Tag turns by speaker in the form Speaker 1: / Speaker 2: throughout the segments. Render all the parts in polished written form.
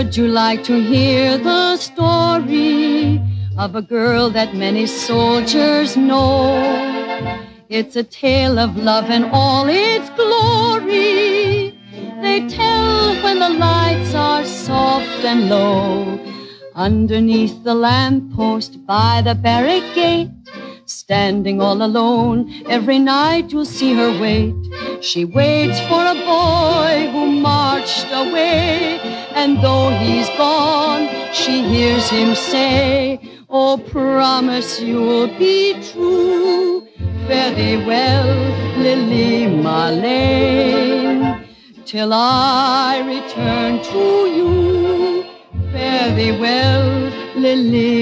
Speaker 1: Would you like to hear the story of a girl that many soldiers know? It's a tale of love in all its glory. They tell when the lights are soft and low. Underneath the lamppost by the barrack gate, standing all alone, every night you'll see her wait. She waits for a boy who marched away, and though he's gone, she hears him say, oh, promise you'll be true. Fare thee well, Lily Marlene, till I return to you. Fare thee well, Lily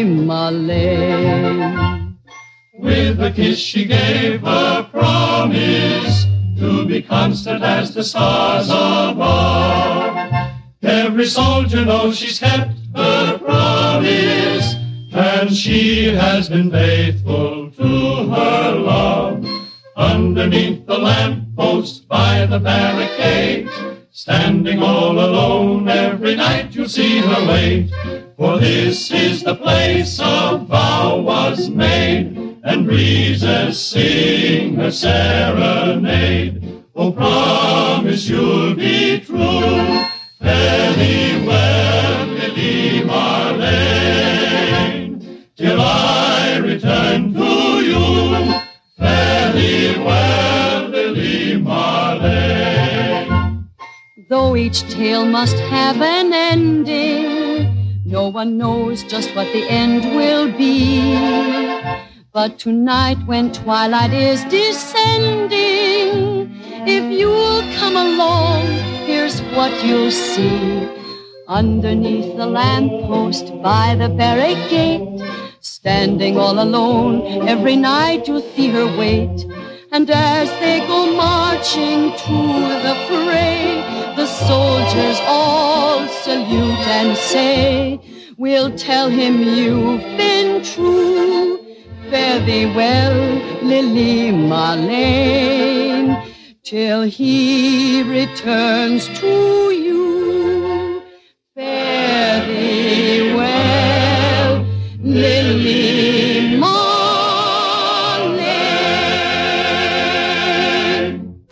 Speaker 1: Marlene.
Speaker 2: With a kiss she gave a promise to be constant as the stars above. Every soldier knows she's kept her promise, and she has been faithful to her love. Underneath the lamppost by the barricade, standing all alone, every night you'll see her wait. For this is the place a vow was made, and breezes sing her serenade. Oh, promise you'll be true. Fare thee well, Lily Marlene, till I return to you. Fare thee well, Lily Marlene.
Speaker 1: Though each tale must have an ending, no one knows just what the end will be. But tonight when twilight is descending, if you'll come along, here's what you'll see. Underneath the lamppost by the barrack gate, standing all alone, every night you'll see her wait. And as they go marching to the fray, the soldiers all salute and say, we'll tell him you've been true. Fare thee well, Lily Marlene, till he returns to you.